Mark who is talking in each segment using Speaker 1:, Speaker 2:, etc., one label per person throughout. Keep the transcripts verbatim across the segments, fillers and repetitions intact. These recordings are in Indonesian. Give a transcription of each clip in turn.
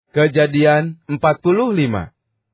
Speaker 1: Kejadian empat puluh lima.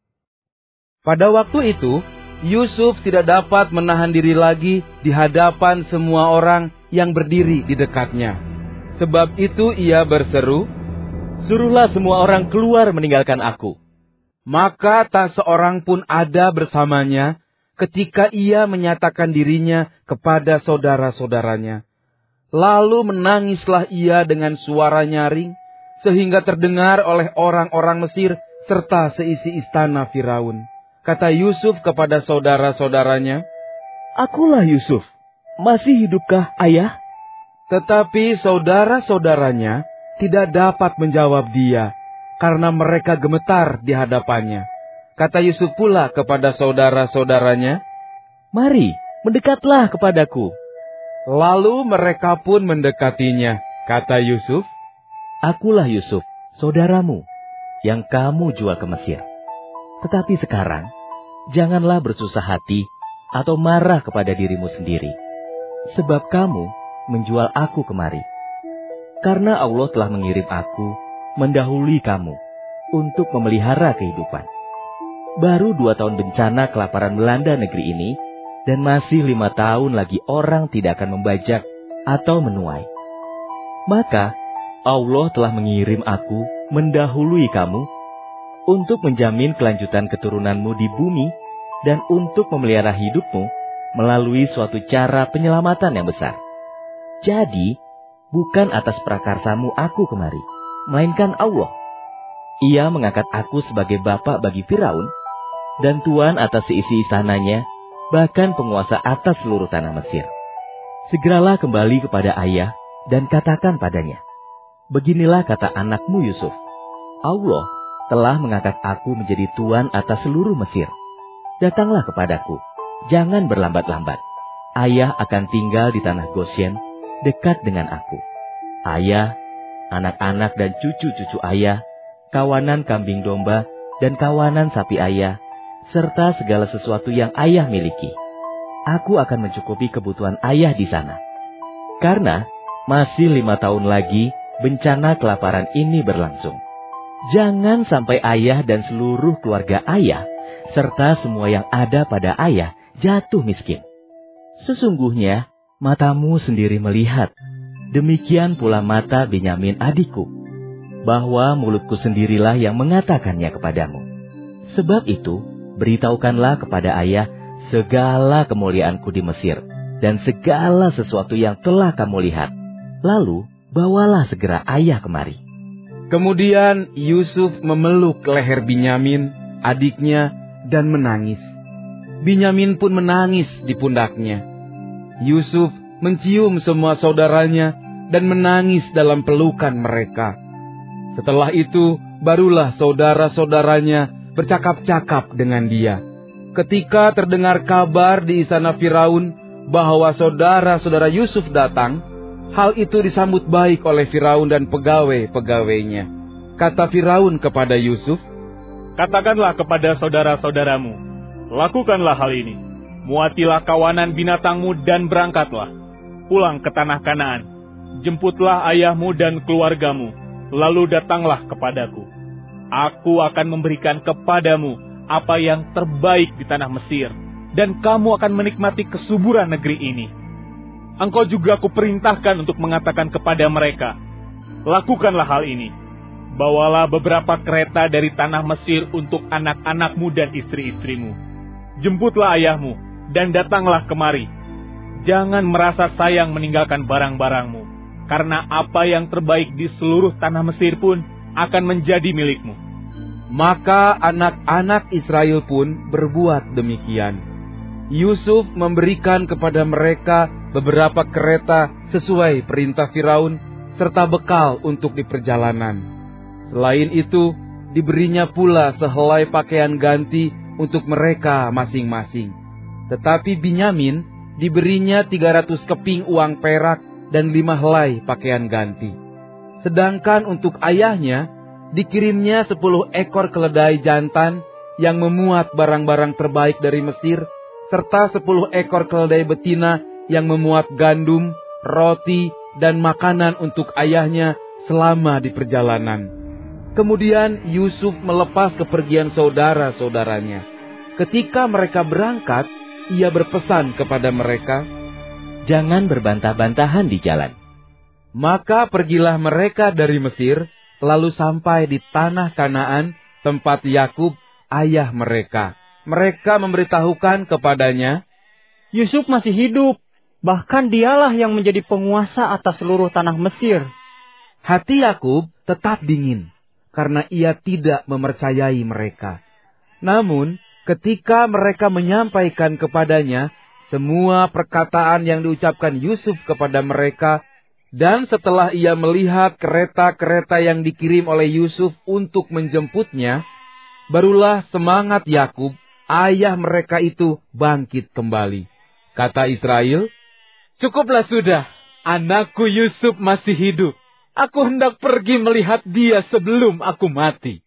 Speaker 1: Pada waktu itu, Yusuf tidak dapat menahan diri lagi di hadapan semua orang yang berdiri di dekatnya. Sebab itu ia berseru,
Speaker 2: "Suruhlah semua orang keluar meninggalkan aku."
Speaker 1: Maka tak seorang pun ada bersamanya ketika ia menyatakan dirinya kepada saudara-saudaranya. Lalu menangislah ia dengan suara nyaring, sehingga terdengar oleh orang-orang Mesir serta seisi istana Firaun. Kata Yusuf kepada saudara-saudaranya,
Speaker 2: "Akulah Yusuf, masih hidupkah ayah?"
Speaker 1: Tetapi saudara-saudaranya tidak dapat menjawab dia, karena mereka gemetar di hadapannya. Kata Yusuf pula kepada saudara-saudaranya,
Speaker 2: "Mari, mendekatlah kepadaku."
Speaker 1: Lalu mereka pun mendekatinya. Kata Yusuf,
Speaker 2: "Akulah Yusuf, saudaramu, yang kamu jual ke Mesir. Tetapi sekarang, janganlah bersusah hati atau marah kepada dirimu sendiri, sebab kamu menjual aku kemari. Karena Allah telah mengirim aku mendahului kamu untuk memelihara kehidupan. Baru dua tahun bencana kelaparan melanda negeri ini, dan masih lima tahun lagi orang tidak akan membajak atau menuai. Maka Allah telah mengirim aku mendahului kamu untuk menjamin kelanjutan keturunanmu di bumi dan untuk memelihara hidupmu melalui suatu cara penyelamatan yang besar. Jadi, bukan atas prakarsamu aku kemari, melainkan Allah. Ia mengangkat aku sebagai bapa bagi Firaun dan tuan atas seisi istananya, bahkan penguasa atas seluruh tanah Mesir. Segeralah kembali kepada ayah dan katakan padanya, beginilah kata anakmu Yusuf, Allah telah mengangkat aku menjadi tuan atas seluruh Mesir. Datanglah kepadaku, jangan berlambat-lambat. Ayah akan tinggal di tanah Gosyen, dekat dengan aku. Ayah, anak-anak dan cucu-cucu ayah, kawanan kambing domba dan kawanan sapi ayah, serta segala sesuatu yang ayah miliki. Aku akan mencukupi kebutuhan ayah di sana. Karena masih lima tahun lagi bencana kelaparan ini berlangsung. Jangan sampai ayah dan seluruh keluarga ayah, serta semua yang ada pada ayah, jatuh miskin. Sesungguhnya matamu sendiri melihat, demikian pula mata Benyamin adikku, bahwa mulutku sendirilah yang mengatakannya kepadamu. Sebab itu, beritahukanlah kepada ayah segala kemuliaanku di Mesir, dan segala sesuatu yang telah kamu lihat. Lalu, bawalah segera ayah kemari."
Speaker 1: Kemudian Yusuf memeluk leher Benyamin, adiknya, dan menangis. Benyamin pun menangis di pundaknya. Yusuf mencium semua saudaranya dan menangis dalam pelukan mereka. Setelah itu, barulah saudara-saudaranya bercakap-cakap dengan dia. Ketika terdengar kabar di istana Firaun bahwa saudara-saudara Yusuf datang, hal itu disambut baik oleh Firaun dan pegawai-pegawainya. Kata Firaun kepada Yusuf,
Speaker 3: "Katakanlah kepada saudara-saudaramu, lakukanlah hal ini. Muatilah kawanan binatangmu dan berangkatlah. Pulang ke tanah Kanaan. Jemputlah ayahmu dan keluargamu, lalu datanglah kepadaku. Aku akan memberikan kepadamu apa yang terbaik di tanah Mesir, dan kamu akan menikmati kesuburan negeri ini. Engkau juga aku perintahkan untuk mengatakan kepada mereka, lakukanlah hal ini. Bawalah beberapa kereta dari tanah Mesir untuk anak-anakmu dan istri-istrimu. Jemputlah ayahmu dan datanglah kemari. Jangan merasa sayang meninggalkan barang-barangmu, karena apa yang terbaik di seluruh tanah Mesir pun akan menjadi milikmu."
Speaker 1: Maka anak-anak Israel pun berbuat demikian. Yusuf memberikan kepada mereka beberapa kereta sesuai perintah Firaun, serta bekal untuk di perjalanan. Selain itu, diberinya pula sehelai pakaian ganti untuk mereka masing-masing. Tetapi Benyamin diberinya tiga ratus keping uang perak dan lima helai pakaian ganti. Sedangkan untuk ayahnya, dikirimnya sepuluh ekor keledai jantan yang memuat barang-barang terbaik dari Mesir, serta sepuluh ekor keledai betina yang memuat gandum, roti, dan makanan untuk ayahnya selama di perjalanan. Kemudian Yusuf melepas kepergian saudara-saudaranya. Ketika mereka berangkat, ia berpesan kepada mereka,
Speaker 2: "Jangan berbantah-bantahan di jalan."
Speaker 1: Maka pergilah mereka dari Mesir, lalu sampai di tanah Kanaan, tempat Yakub, ayah mereka. Mereka memberitahukan kepadanya,
Speaker 4: "Yusuf masih hidup, bahkan dialah yang menjadi penguasa atas seluruh tanah Mesir."
Speaker 1: Hati Yakub tetap dingin, karena ia tidak mempercayai mereka. Namun, ketika mereka menyampaikan kepadanya semua perkataan yang diucapkan Yusuf kepada mereka, dan setelah ia melihat kereta-kereta yang dikirim oleh Yusuf untuk menjemputnya, barulah semangat Yakub, ayah mereka itu, bangkit kembali. Kata Israel, "Cukuplah sudah, anakku Yusuf masih hidup. Aku hendak pergi melihat dia sebelum aku mati."